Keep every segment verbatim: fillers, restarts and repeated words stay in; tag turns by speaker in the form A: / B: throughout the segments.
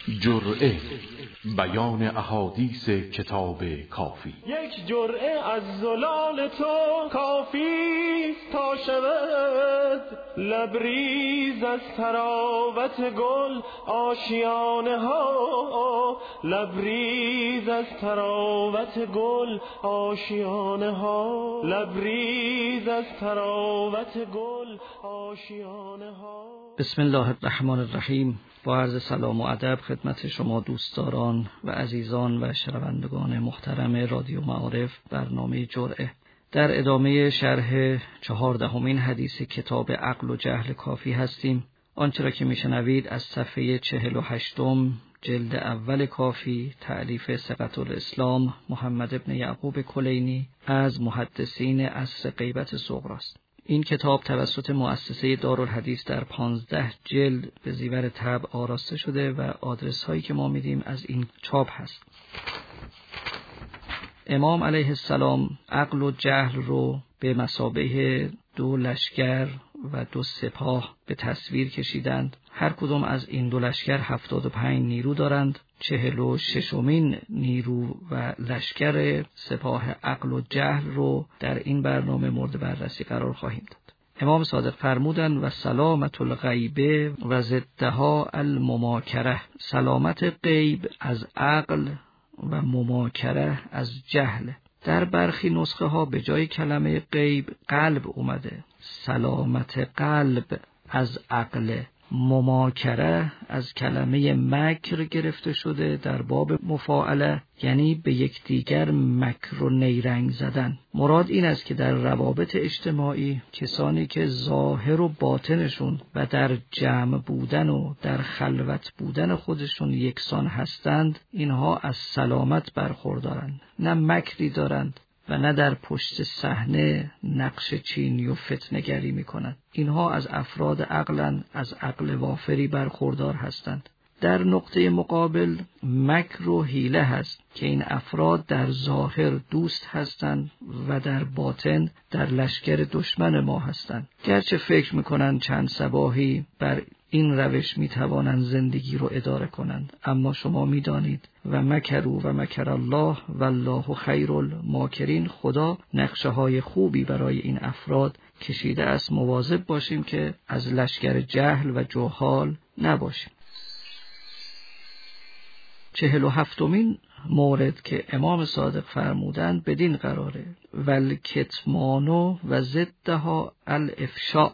A: جرعه بیان احادیث کتاب کافی.
B: یک جرعه از زلال تو کافی تا شود لبریز از تراوت گل آشیانه ها، لبریز از تراوت گل آشیانه ها، لبریز از تراوت گل آشیانه ها.
C: بسم الله الرحمن الرحیم. با عرض سلام و ادب خدمت شما دوستداران و عزیزان و شنوندگان محترم رادیو معارف، برنامه جرعه. در ادامه شرح چهاردهمین حدیث کتاب عقل و جهل کافی هستیم. آنچه را که میشنوید از صفحه چهل و هشتم جلد اول کافی، تألیف ثقة الاسلام محمد ابن یعقوب کلینی از محدثین عصر غیبت صغری است. این کتاب توسط مؤسسه دارالحدیث در پانزده جلد به زیور طبع آراسته شده و آدرس هایی که ما میدیم از این چاپ هست. امام علیه السلام عقل و جهل رو به مثابه دو لشکر و دو سپاه به تصویر کشیدند. هر کدام از این دو لشکر هفتاد و پنج نیرو دارند. چهل و ششمین نیرو و لشکر سپاه عقل و جهل رو در این برنامه مورد بررسی قرار خواهیم داد. امام صادق فرمودند و سلامت الغیبه و ضدها المماکره. سلامت غیب از عقل و مماکره از جهل. در برخی نسخه ها به جای کلمه غیب قلب اومده. سلامت قلب از عقل. مماکره از کلمه مکر گرفته شده در باب مفاعله، یعنی به یکدیگر مکر و نیرنگ زدن. مراد این است که در روابط اجتماعی کسانی که ظاهر و باطنشون و در جمع بودن و در خلوت بودن خودشون یکسان هستند، اینها از سلامت برخوردارند، نه مکری دارند و نه در پشت صحنه نقش چینی و فتنه‌گری می‌کنند. اینها از افراد عقلن، از عقل وافری برخوردار هستند. در نقطه مقابل مکر و حیله هست که این افراد در ظاهر دوست هستند و در باطن در لشکر دشمن ما هستند. گرچه فکر می‌کنند چند صباحی بر این روش میتوانند زندگی رو اداره کنند، اما شما میدانید و مکروا و مکر الله والله خیر الماکرین. خدا نقشه های خوبی برای این افراد کشیده است. مواظب باشیم که از لشکر جهل و جهال نباشیم. چهل و هفتمین مورد که امام صادق فرمودند بدین قراره: ول کتمانو و ضدها الافشاء.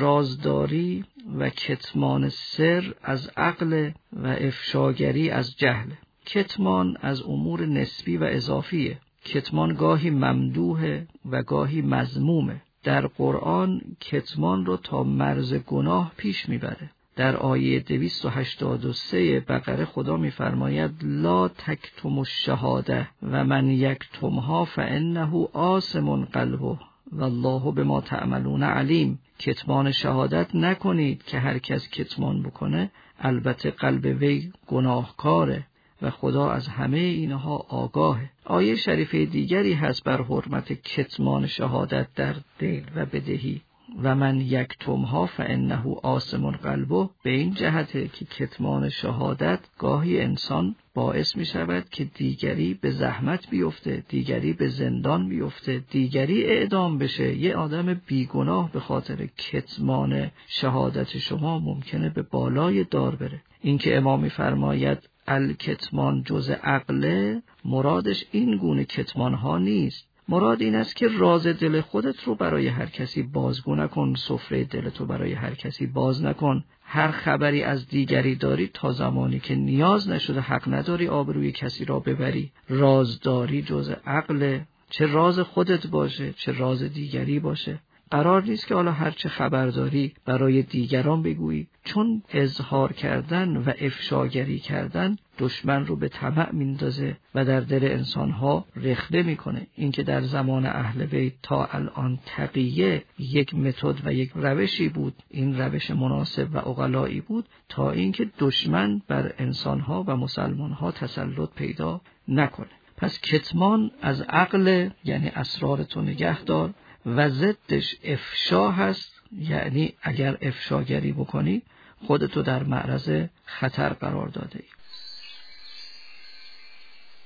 C: رازداری و کتمان سر از عقل و افشاگری از جهل. کتمان از امور نسبی و اضافیه. کتمان گاهی ممدوحه و گاهی مذمومه. در قرآن کتمان رو تا مرز گناه پیش میبره. در آیه دویست و هشتاد و سه بقره خدا میفرماید لا تکتم الشهاده و من یکتمها فانه آثم قلبه والله بما تعملون علیم. کتمان شهادت نکنید که هر کس کتمان بکنه البته قلب وی گناهکاره و خدا از همه اینها آگاهه. آیه شریفه دیگری هست بر حرمت کتمان شهادت در دل و بدهی: و من یکتمها فانه آثم قلبه. به این جهته که کتمان شهادت گاهی انسان باعث می شود که دیگری به زحمت بیفته، دیگری به زندان بیفته، دیگری اعدام بشه. یه آدم بیگناه به خاطر کتمان شهادت شما ممکنه به بالای دار بره. این که امام می فرماید الکتمان جز عقله، مرادش این گونه کتمان ها نیست. مراد این است که راز دل خودت رو برای هر کسی بازگو نکن، سفره دلت رو برای هر کسی باز نکن. هر خبری از دیگری داری تا زمانی که نیاز نشده حق نداری آبروی کسی را ببری. رازداری جز عقل، چه راز خودت باشه چه راز دیگری باشه. قرار نیست که حالا هر چه خبرداری برای دیگران بگویی، چون اظهار کردن و افشاگری کردن دشمن رو به طمع میندازه و در دل انسانها رخنه میکنه. این که در زمان اهل بیت تا الان تقیه یک متد و یک روشی بود، این روش مناسب و عقلایی بود تا اینکه دشمن بر انسانها و مسلمانها تسلط پیدا نکنه. پس کتمان از عقل، یعنی اسرارتو نگه دار، و ضدش افشا هست، یعنی اگر افشاگری بکنی خودتو در معرض خطر قرار داده ای.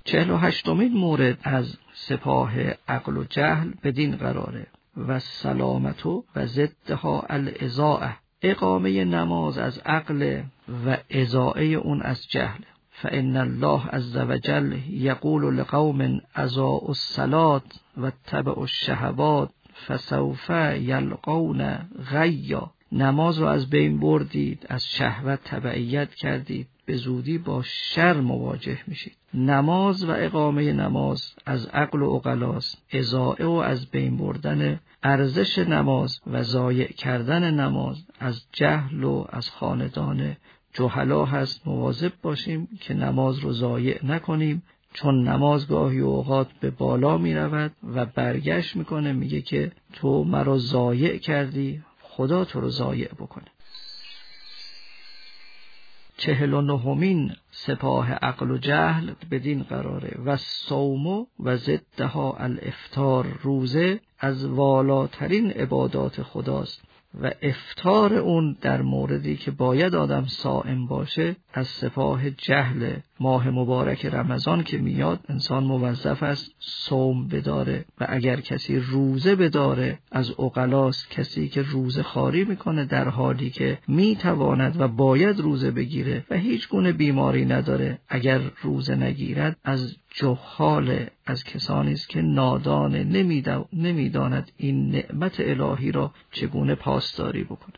C: چهل و هشتمین مورد از سپاه عقل و جهل بدین قراره و سلامتو و ضدها الاضاعه، اقامه نماز از عقل و اضاعه اون از جهل. فإن الله عز وجل یقول لقوم اضاعوا الصلاة واتبعوا الشهوات فسوف یلقون غیا. نماز رو از بین بردید، از شهوت تبعیت کردید، به زودی با شر مواجه میشید. نماز و اقامه نماز از عقل و عقلاست، اضاعه و از بین بردن ارزش نماز و ضایع کردن نماز از جهل و از خاندان جهلا هست. مواظب باشیم که نماز رو ضایع نکنیم، چون نماز گاهی اوقات به بالا می رود و برگشت میکنه، میگه که تو مرا ضایع کردی، خدا تو رو ضایع بکنه. چهل و نهمین سپاه عقل و جهل بدین قراره و صوم و ضدها الافطار، روزه از والاترین عبادات خداست و افطار اون در موردی که باید آدم صائم باشه از سپاه جهل. ماه مبارک رمضان که میاد انسان موظف است صوم بداره و اگر کسی روزه بداره از عقلاست. کسی که روزه خواری میکنه در حالی که میتواند و باید روزه بگیره و هیچ گونه بیماری نداره، اگر روزه نگیرد از جهال، از کسانی است که نادانه، نمیداند این نعمت الهی را چگونه پاسداری بکنه.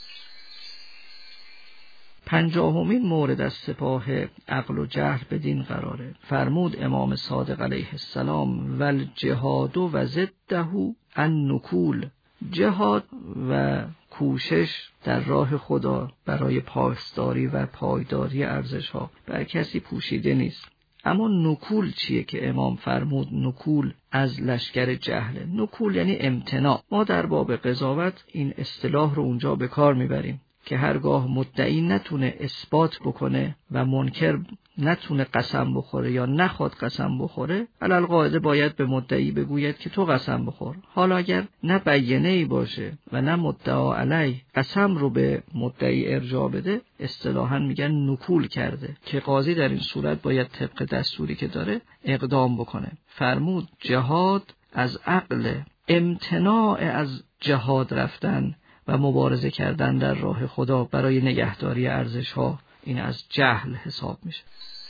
C: پنجاهمین مورد از سپاه عقل و جهل بدین قراره. فرمود امام صادق علیه السلام ول جهاد و ضده النکول، جهاد و کوشش در راه خدا برای پاسداری و پایداری ارزش‌ها بر کسی پوشیده نیست. اما نکول چیه که امام فرمود نکول از لشکر جهل؟ نکول یعنی امتناع. ما در باب قضاوت این اصطلاح رو اونجا به کار میبریم که هرگاه مدعی نتونه اثبات بکنه و منکر نتونه قسم بخوره یا نخواد قسم بخوره، علل قاعده باید به مدعی بگوید که تو قسم بخور. حالا اگر نه بیانه‌ای باشه و نه مدعا علیه قسم رو به مدعی ارجاع بده، اصطلاحاً میگن نکول کرده، که قاضی در این صورت باید طبق دستوری که داره اقدام بکنه. فرمود جهاد از عقل، امتناع از جهاد رفتن و مبارزه کردن در راه خدا برای نگهداری ارزش‌ها، این از جهل حساب میشه.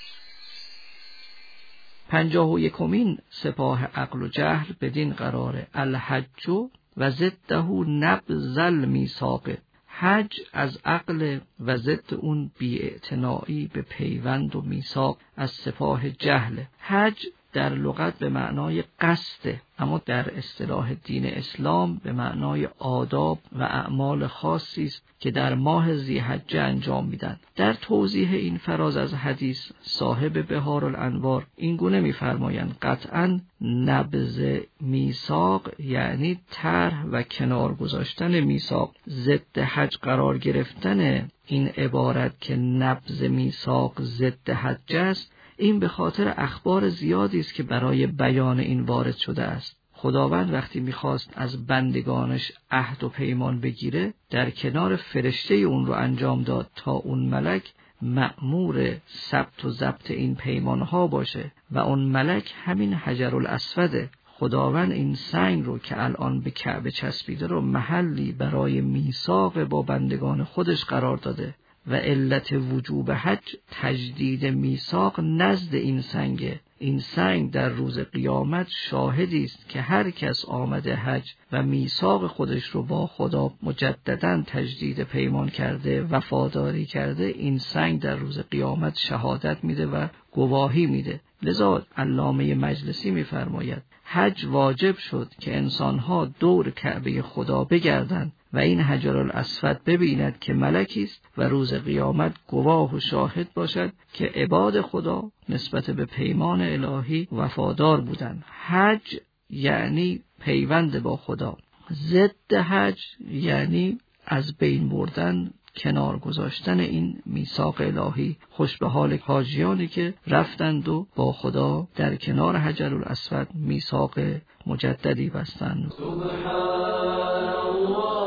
C: پنجاه و یکمین سپاه عقل و جهل بدین قراره الحج و ضده نبذ المیثاق، حج از عقل و ضد اون بی‌اعتنایی به پیوند و میثاق از سپاه جهل. حج در لغت به معنای قصده، اما در اصطلاح دین اسلام به معنای آداب و اعمال خاصی است که در ماه ذی‌حجه انجام میدن. در توضیح این فراز از حدیث صاحب بهار الانوار این گونه می‌فرمایند قطعاً نبذ میثاق یعنی طرح و کنار گذاشتن میثاق. ضد حج قرار گرفتن این عبارت که نبذ میثاق ضد حج است، این به خاطر اخبار زیادی است که برای بیان این وارد شده است. خداوند وقتی میخواست از بندگانش عهد و پیمان بگیره، در کنار فرشته اون رو انجام داد تا اون ملک مأمور ثبت و ضبط این پیمانها باشه و اون ملک همین حجر الاسوده. خداوند این سنگ رو که الان به کعبه چسبیده رو محلی برای میثاق با بندگان خودش قرار داده و علت وجوب حج تجدید میثاق نزد این سنگه. این سنگ در روز قیامت شاهدی است که هر کس آمده حج و میثاق خودش رو با خدا مجدداً تجدید پیمان کرده، وفاداری کرده، این سنگ در روز قیامت شهادت میده و گواهی میده. لذا علامه مجلسی میفرماید حج واجب شد که انسانها دور کعبه خدا بگردند و این حجر الاسود ببیند که ملکی است و روز قیامت گواه و شاهد باشد که عباد خدا نسبت به پیمان الهی وفادار بودند. حج یعنی پیوند با خدا، ضد حج یعنی از بین بردن، کنار گذاشتن این میثاق الهی. خوش به حال حاجیانی که رفتند و با خدا در کنار حجر الاسود میثاق مجددی بستند. سبحان الله.